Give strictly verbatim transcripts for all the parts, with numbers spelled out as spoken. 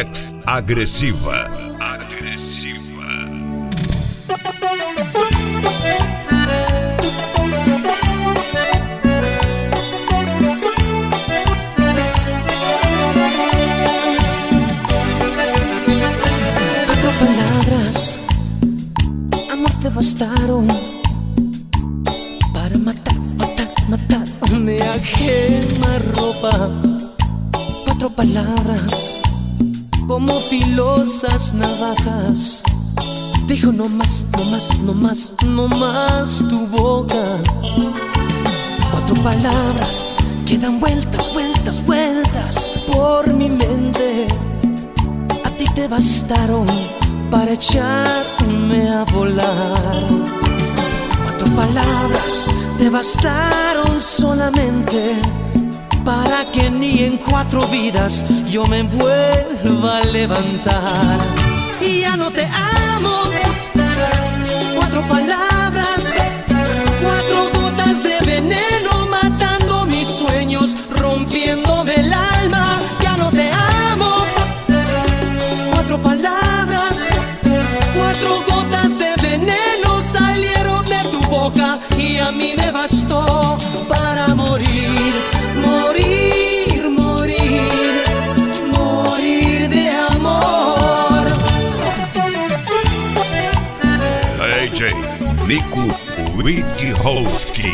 Ex Agresiva. Agresiva. Cuatro palabras, amor, te bastaron para matar, matar, matarme a quemarropa. Cuatro palabras, como filosas navajas, dijo no más, no más, no más, no más tu boca. Cuatro palabras que dan vueltas, vueltas, vueltas por mi mente. A ti te bastaron para echarme a volar. Cuatro palabras te bastaron solamente para que ni en cuatro vidas yo me vuelva a levantar. Y ya no te amo. Cuatro palabras, cuatro gotas de veneno matando mis sueños, rompiéndome el alma. Ya no te amo. Cuatro palabras, cuatro gotas de veneno salieron de tu boca y a mí me bastó para morir. Morir, morir, morir de amor. D J Niku Wojciechowski.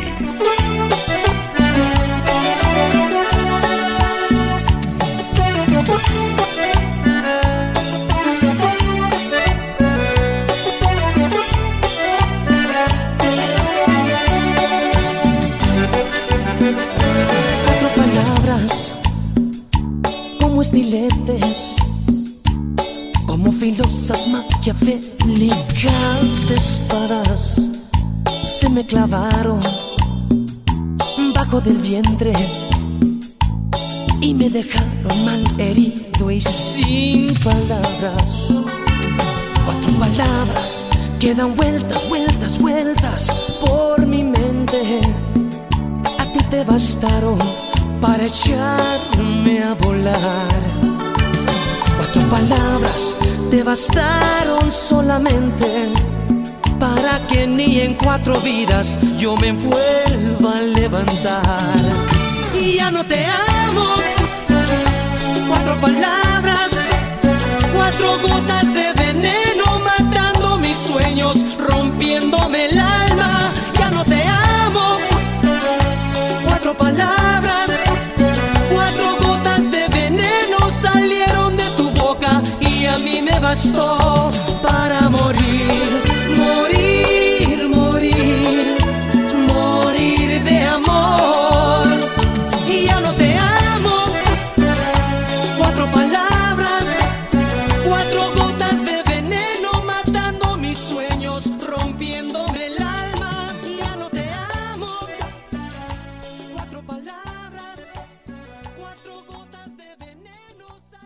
Como estiletes, como filosas maquiavélicas espadas, se me clavaron bajo del vientre y me dejaron mal herido y sin palabras. Cuatro palabras que dan vueltas, vueltas, vueltas por mi mente. A ti te bastaron para echarme a volar. Cuatro palabras te bastaron solamente para que ni en cuatro vidas yo me vuelva a levantar. Y ya no te amo. Cuatro palabras, cuatro gotas de veneno matando mis sueños, rompiéndome el alma. Ya no te amo. Cuatro palabras, salieron de tu boca y a mí me bastó